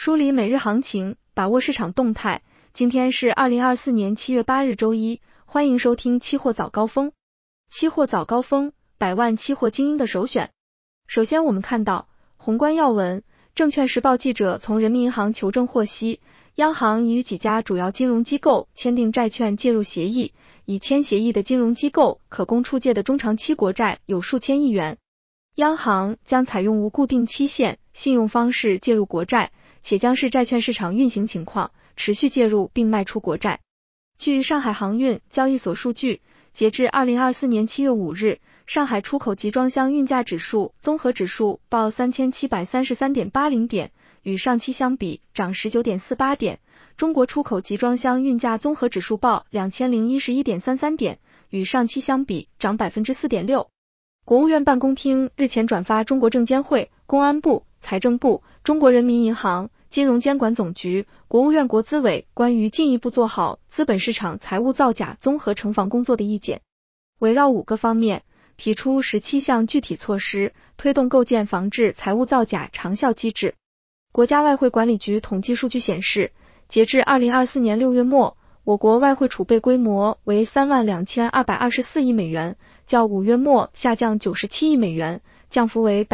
梳理每日行情，把握市场动态。今天是2024年7月8日周一，欢迎收听期货早高峰。期货早高峰，百万期货精英的首选。首先我们看到宏观要闻，证券时报记者从人民银行求证获悉，央行已与几家主要金融机构签订债券介入协议，已签协议的金融机构可供出借的中长期国债有数千亿元。央行将采用无固定期限信用方式介入国债，且将视债券市场运行情况，持续介入并卖出国债。据上海航运交易所数据，截至2024年7月5日，上海出口集装箱运价指数综合指数报3733.80点，与上期相比涨19.48点。中国出口集装箱运价综合指数报2011.33点，与上期相比涨4.6%。国务院办公厅日前转发中国证监会、公安部、财政部、中国人民银行、金融监管总局、国务院国资委关于进一步做好资本市场财务造假综合惩罚工作的意见，围绕5个方面提出17项具体措施，推动构建防治财务造假长效机制。国家外汇管理局统计数据显示，截至2024年6月末，我国外汇储备规模为32224亿美元，较5月末下降97亿美元，降幅为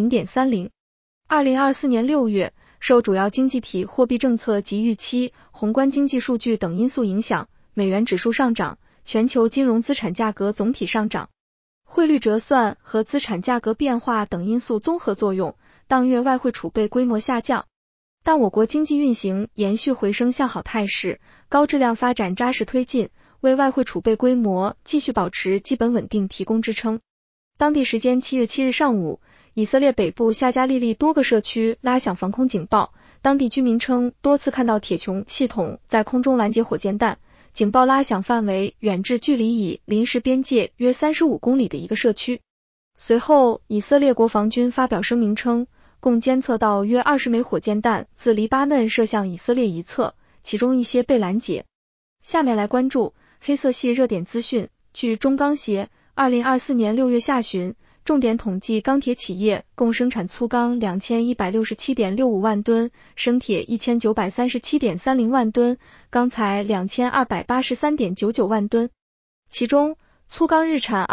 0.30%。2024年6月，受主要经济体货币政策及预期、宏观经济数据等因素影响，美元指数上涨，全球金融资产价格总体上涨。汇率折算和资产价格变化等因素综合作用，当月外汇储备规模下降。但我国经济运行延续回升向好态势，高质量发展扎实推进，为外汇储备规模继续保持基本稳定提供支撑。当地时间7月7日上午，以色列北部夏加利利多个社区拉响防空警报，当地居民称多次看到铁穹系统在空中拦截火箭弹，警报拉响范围远至距离以临时边界约35公里的一个社区。随后，以色列国防军发表声明称，共监测到约20枚火箭弹自黎巴嫩射向以色列一侧，其中一些被拦截。下面来关注黑色系热点资讯。据中钢协2024年6月下旬重点统计，钢铁企业共生产粗钢2167.65万吨，生铁1937.30万吨，钢材2283.99万吨。其中，粗钢日产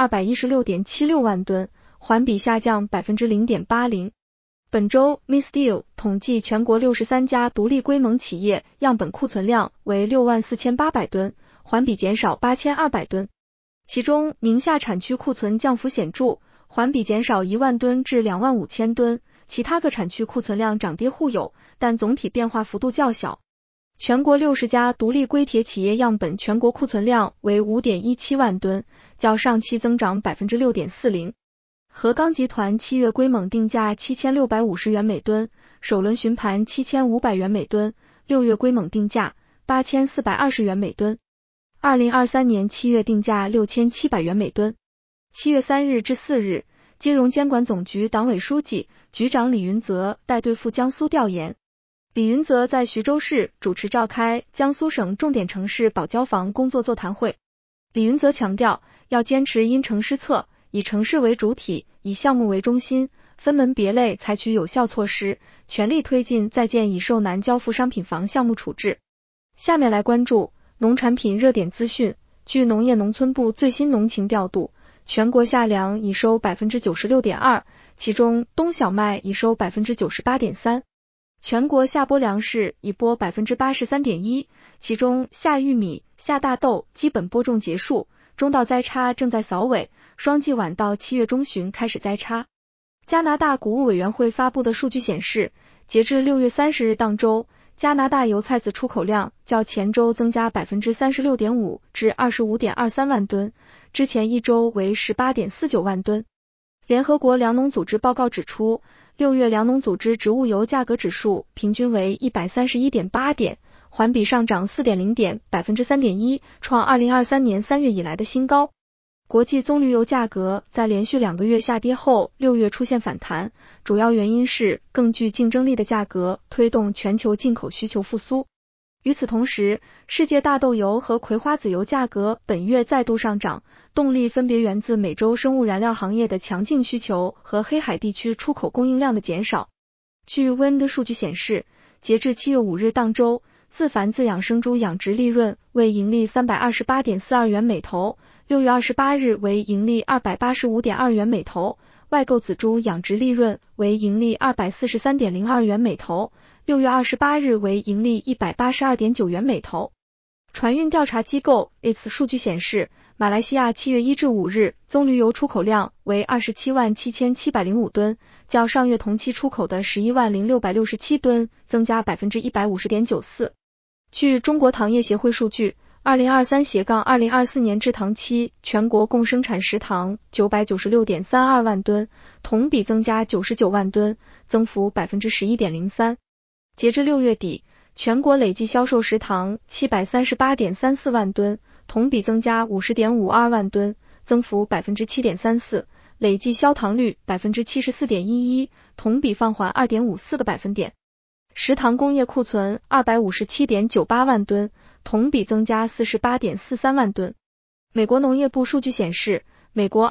216.76万吨，环比下降 0.80%。本周 MISTEEL 统计全国63家独立规盟企业样本库存量为64800吨，环比减少8200吨。其中宁夏产区库存降幅显著，环比减少1万吨至25000吨，其他各产区库存量涨跌互有，但总体变化幅度较小。全国60家独立硅铁企业样本全国库存量为 5.17 万吨，较上期增长 6.40%。合钢集团7月规锰定价7650元每吨，首轮询盘7500元每吨，6月规锰定价8420元每吨，2023年7月定价6700元每吨。7月3日至4日，金融监管总局党委书记、局长李云泽带队赴江苏调研。李云泽在徐州市主持召开江苏省重点城市保交房工作座谈会。李云泽强调，要坚持因城施策，以城市为主体，以项目为中心，分门别类采取有效措施，全力推进在建已售难交付商品房项目处置。下面来关注农产品热点资讯。据农业农村部最新农情调度，全国夏粮已收 96.2%， 其中冬小麦已收 98.3%。全国夏播粮食已播 83.1%， 其中夏玉米、夏大豆基本播种结束，中稻栽插正在扫尾，双季晚到7月中旬开始栽插。加拿大谷物委员会发布的数据显示，截至6月30日当周，加拿大油菜籽出口量较前周增加 36.5% 至 25.23 万吨，之前一周为 18.49 万吨。联合国粮农组织报告指出，6月粮农组织植物油价格指数平均为 131.8 点，环比上涨 4.0 点 3.1%， 创2023年3月以来的新高。国际棕榈油价格在连续2个月下跌后，6月出现反弹，主要原因是更具竞争力的价格推动全球进口需求复苏。与此同时，世界大豆油和葵花籽油价格本月再度上涨，动力分别源自美洲生物燃料行业的强劲需求和黑海地区出口供应量的减少。据 WIND 数据显示， 截至7月5日当周，自繁自养生猪养殖利润为盈利 328.42 元每头，6月28日为盈利 285.2 元每头，外购仔猪养殖利润为盈利 243.02 元每头，6月28日为盈利 182.9 元每头。船运调查机构 ITS 数据显示，马来西亚7月1至5日棕榈油出口量为 277,705 吨，较上月同期出口的 110,667 吨增加 150.94%。据中国糖业协会数据，2023-2024年制糖期全国共生产食糖 996.32 万吨，同比增加99万吨，增幅 11.03%。截至6月底，全国累计销售食糖 738.34 万吨，同比增加 50.52 万吨，增幅 7.34%， 累计销糖率 74.11%， 同比放缓 2.54个百分点。食糖工业库存 257.98 万吨，同比增加 48.43 万吨。美国农业部数据显示，美国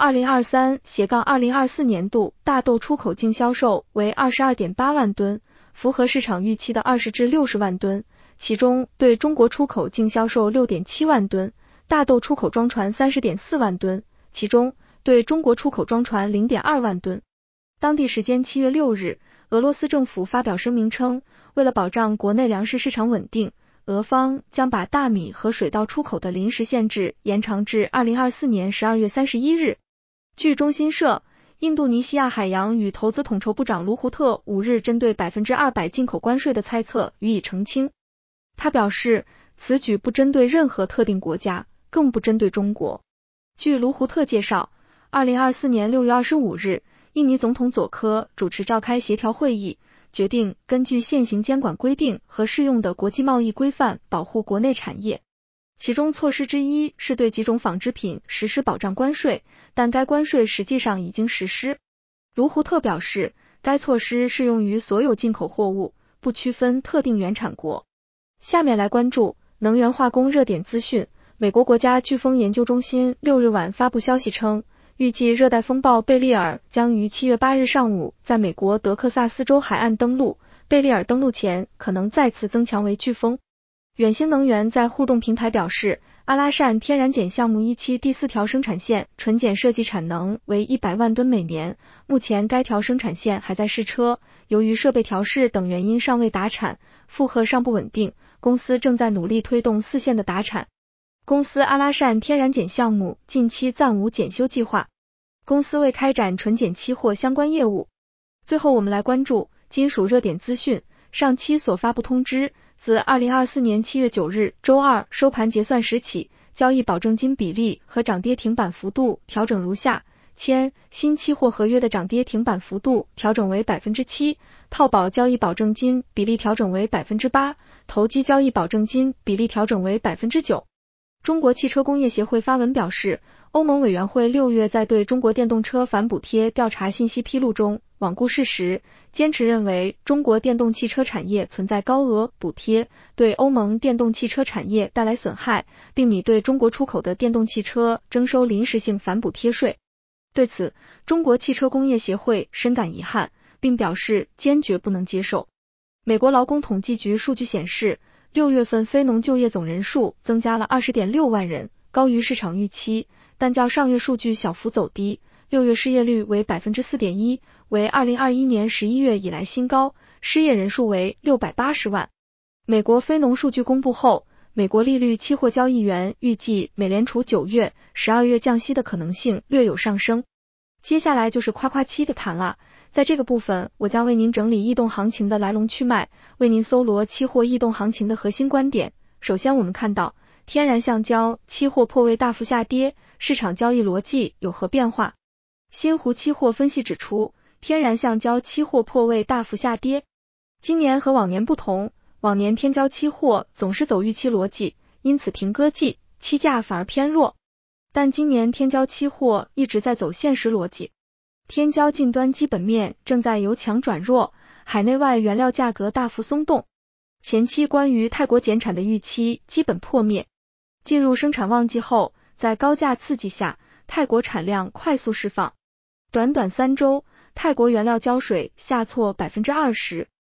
2023-2024 年度大豆出口净销售为 22.8 万吨，符合市场预期的20至60万吨，其中对中国出口净销售 6.7 万吨，大豆出口装船 30.4 万吨，其中对中国出口装船 0.2 万吨。当地时间7月6日，俄罗斯政府发表声明称，为了保障国内粮食市场稳定，俄方将把大米和水稻出口的临时限制延长至2024年12月31日。据中新社，印度尼西亚海洋与投资统筹部长卢胡特5日针对 200% 进口关税的猜测予以澄清。他表示，此举不针对任何特定国家，更不针对中国。据卢胡特介绍，2024年6月25日，印尼总统佐科主持召开协调会议，决定根据现行监管规定和适用的国际贸易规范保护国内产业。其中措施之一是对几种纺织品实施保障关税，但该关税实际上已经实施。卢胡特表示，该措施适用于所有进口货物，不区分特定原产国。下面来关注能源化工热点资讯。美国国家飓风研究中心6日晚发布消息称，预计热带风暴贝利尔将于7月8日上午在美国德克萨斯州海岸登陆，贝利尔登陆前可能再次增强为飓风。远星能源在互动平台表示，阿拉善天然碱项目一期第4条生产线纯碱设计产能为100万吨每年，目前该条生产线还在试车，由于设备调试等原因尚未达产，负荷尚不稳定，公司正在努力推动4线的达产。公司阿拉善天然碱项目近期暂无检修计划，公司未开展纯碱期货相关业务。最后我们来关注金属热点资讯，上期所发布通知，自2024年7月9日周二收盘结算时起，交易保证金比例和涨跌停板幅度调整如下：签新期货合约的涨跌停板幅度调整为 7%， 套保交易保证金比例调整为 8%， 投机交易保证金比例调整为 9%。中国汽车工业协会发文表示，欧盟委员会6月在对中国电动车反补贴调查信息披露中罔顾事实，坚持认为中国电动汽车产业存在高额补贴，对欧盟电动汽车产业带来损害，并拟对中国出口的电动汽车征收临时性反补贴税。对此，中国汽车工业协会深感遗憾，并表示坚决不能接受。美国劳工统计局数据显示，6月份非农就业总人数增加了 20.6 万人，高于市场预期，但较上月数据小幅走低。6月失业率为 4.1%， 为2021年11月以来新高，失业人数为680万。美国非农数据公布后，美国利率期货交易员预计美联储9月、12月降息的可能性略有上升。接下来就是夸夸期的谈了，在这个部分我将为您整理异动行情的来龙去脉，为您搜罗期货异动行情的核心观点。首先我们看到天然橡胶期货破位大幅下跌，市场交易逻辑有何变化？新湖期货分析指出，天然橡胶期货破位大幅下跌。今年和往年不同，往年天胶期货总是走预期逻辑，因此停歌季，期价反而偏弱。但今年天胶期货一直在走现实逻辑，天胶近端基本面正在由强转弱，海内外原料价格大幅松动，前期关于泰国减产的预期基本破灭。进入生产旺季后，在高价刺激下，泰国产量快速释放，短短3周，泰国原料胶水下挫 20%。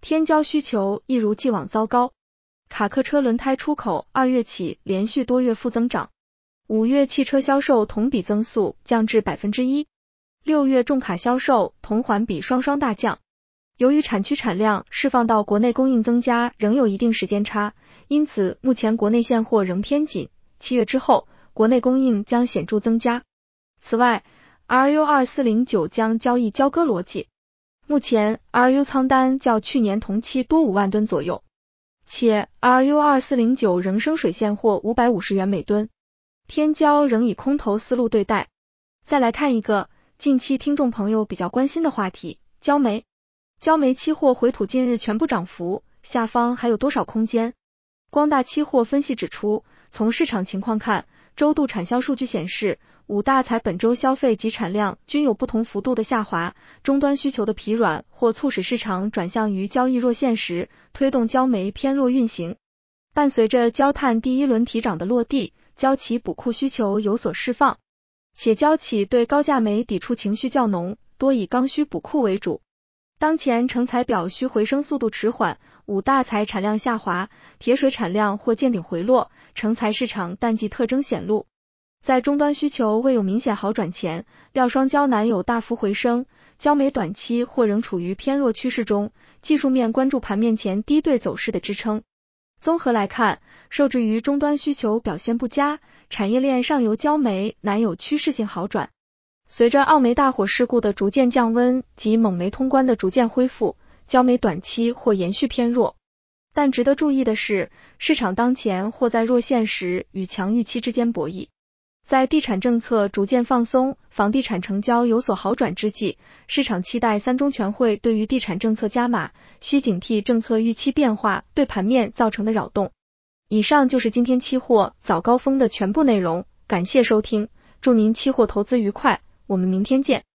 天胶需求一如既往糟糕，卡客车轮胎出口2月起连续多月负增长，5月汽车销售同比增速降至 1%， 6月重卡销售同环比双双大降。由于产区产量释放到国内供应增加仍有一定时间差，因此目前国内现货仍偏紧，7月之后国内供应将显著增加。此外 RU2409 将交易交割逻辑，目前 RU 仓单较去年同期多5万吨左右，且 RU2409 仍升水现货550元每吨，天胶仍以空头思路对待。再来看一个近期听众朋友比较关心的话题，焦煤。焦煤期货回吐近日全部涨幅，下方还有多少空间？光大期货分析指出，从市场情况看，周度产销数据显示，5大材本周消费及产量均有不同幅度的下滑，终端需求的疲软或促使市场转向于交易弱现实，推动焦煤偏弱运行。伴随着焦炭第一轮提涨的落地，焦企补库需求有所释放，且焦企对高价煤抵触情绪较浓，多以刚需补库为主。当前成材表需回升速度迟缓，5大材产量下滑，铁水产量或见顶回落，成材市场淡季特征显露。在终端需求未有明显好转前，料双焦难有大幅回升，焦煤短期或仍处于偏弱趋势中，技术面关注盘面前低对走势的支撑。综合来看，受制于终端需求表现不佳，产业链上游焦煤难有趋势性好转。随着澳煤大火事故的逐渐降温及蒙煤通关的逐渐恢复，焦煤短期或延续偏弱。但值得注意的是，市场当前或在弱现实与强预期之间博弈。在地产政策逐渐放松，房地产成交有所好转之际，市场期待3中全会对于地产政策加码，需警惕政策预期变化对盘面造成的扰动。以上就是今天期货早高峰的全部内容，感谢收听，祝您期货投资愉快，我们明天见。